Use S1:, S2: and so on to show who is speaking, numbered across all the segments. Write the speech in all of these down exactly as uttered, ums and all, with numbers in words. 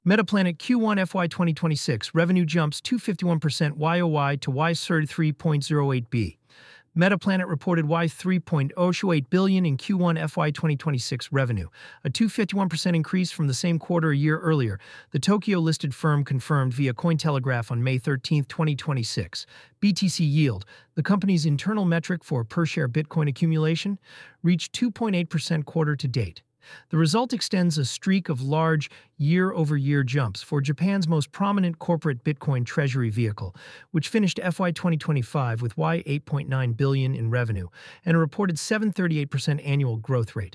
S1: Metaplanet Q one F Y twenty twenty-six revenue jumps two hundred fifty-one percent Y O Y to Y thirty-three point zero eight billion. Metaplanet reported Y three point zero eight billion in Q one F Y twenty twenty-six revenue, a two hundred fifty-one percent increase from the same quarter a year earlier, the Tokyo-listed firm confirmed via Cointelegraph on May thirteenth, twenty twenty-six. B T C yield, the company's internal metric for per-share Bitcoin accumulation, reached two point eight percent quarter to date. The result extends a streak of large, year-over-year jumps for Japan's most prominent corporate Bitcoin treasury vehicle, which finished F Y twenty twenty-five with Y eight point nine billion in revenue and a reported seven hundred thirty-eight percent annual growth rate.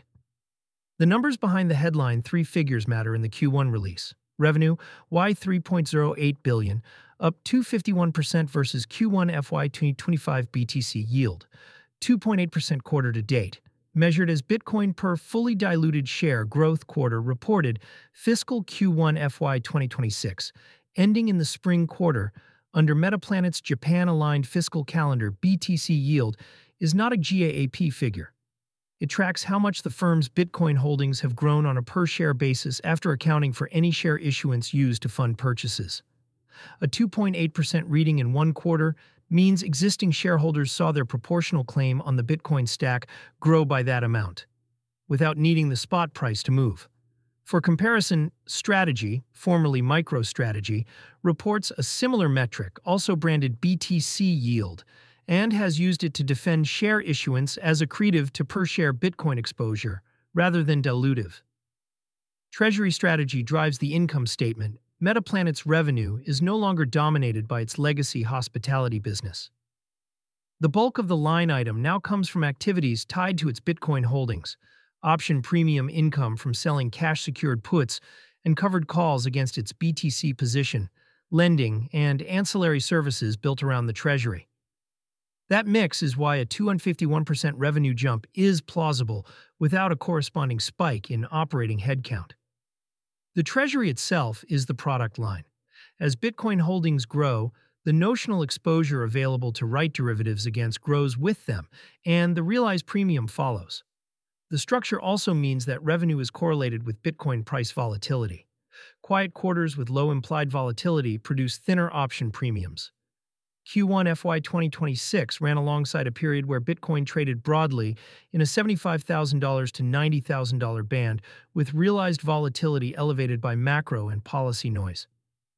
S1: The numbers behind the headline three figures matter in the Q one release. Revenue, Y three point zero eight billion, up two hundred fifty-one percent versus Q one F Y twenty twenty-five. B T C yield, two point eight percent quarter to date, measured as Bitcoin per fully diluted share growth quarter reported fiscal Q one F Y twenty twenty-six, ending in the spring quarter. Under Metaplanet's Japan-aligned fiscal calendar, B T C yield is not a GAAP figure. It tracks how much the firm's Bitcoin holdings have grown on a per-share basis after accounting for any share issuance used to fund purchases. A two point eight percent reading in one quarter means existing shareholders saw their proportional claim on the Bitcoin stack grow by that amount, without needing the spot price to move. For comparison, Strategy, formerly MicroStrategy, reports a similar metric, also branded B T C yield, and has used it to defend share issuance as accretive to per-share Bitcoin exposure, rather than dilutive. Treasury Strategy drives the income statement. Metaplanet's revenue is no longer dominated by its legacy hospitality business. The bulk of the line item now comes from activities tied to its Bitcoin holdings, option premium income from selling cash-secured puts and covered calls against its B T C position, lending, and ancillary services built around the treasury. That mix is why a two hundred fifty-one percent revenue jump is plausible without a corresponding spike in operating headcount. The treasury itself is the product line. As Bitcoin holdings grow, the notional exposure available to write derivatives against grows with them, and the realized premium follows. The structure also means that revenue is correlated with Bitcoin price volatility. Quiet quarters with low implied volatility produce thinner option premiums. Q one F Y twenty twenty-six ran alongside a period where Bitcoin traded broadly in a seventy-five thousand to ninety thousand dollars band, with realized volatility elevated by macro and policy noise.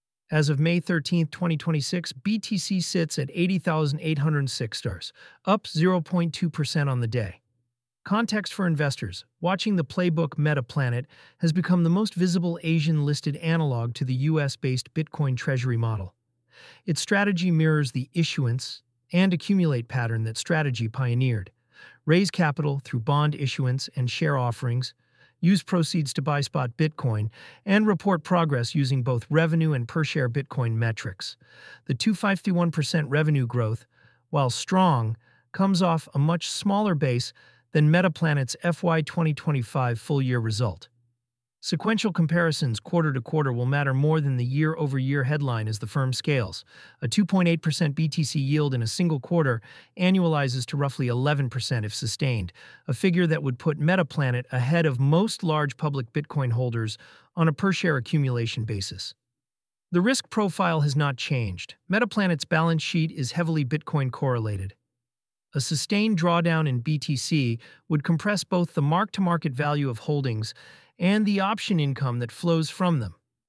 S1: As of May thirteenth, twenty twenty-six, B T C sits at eighty thousand eight hundred six stars, up zero point two percent on the day. Context for investors: watching the playbook Metaplanet has become the most visible Asian-listed analog to the U S-based Bitcoin treasury model. Its strategy mirrors the issuance and accumulate pattern that Strategy pioneered. Raise capital through bond issuance and share offerings, use proceeds to buy spot Bitcoin, and report progress using both revenue and per-share Bitcoin metrics. The two hundred fifty-one percent revenue growth, while strong, comes off a much smaller base than Metaplanet's F Y twenty twenty-five full-year result. Sequential comparisons quarter to quarter will matter more than the year-over-year headline as the firm scales. A two point eight percent B T C yield in a single quarter annualizes to roughly eleven percent if sustained, a figure that would put Metaplanet ahead of most large public Bitcoin holders on a per-share accumulation basis. The risk profile has not changed. Metaplanet's balance sheet is heavily Bitcoin correlated. A sustained drawdown in B T C would compress both the mark-to-market value of holdings and the option income that flows from them.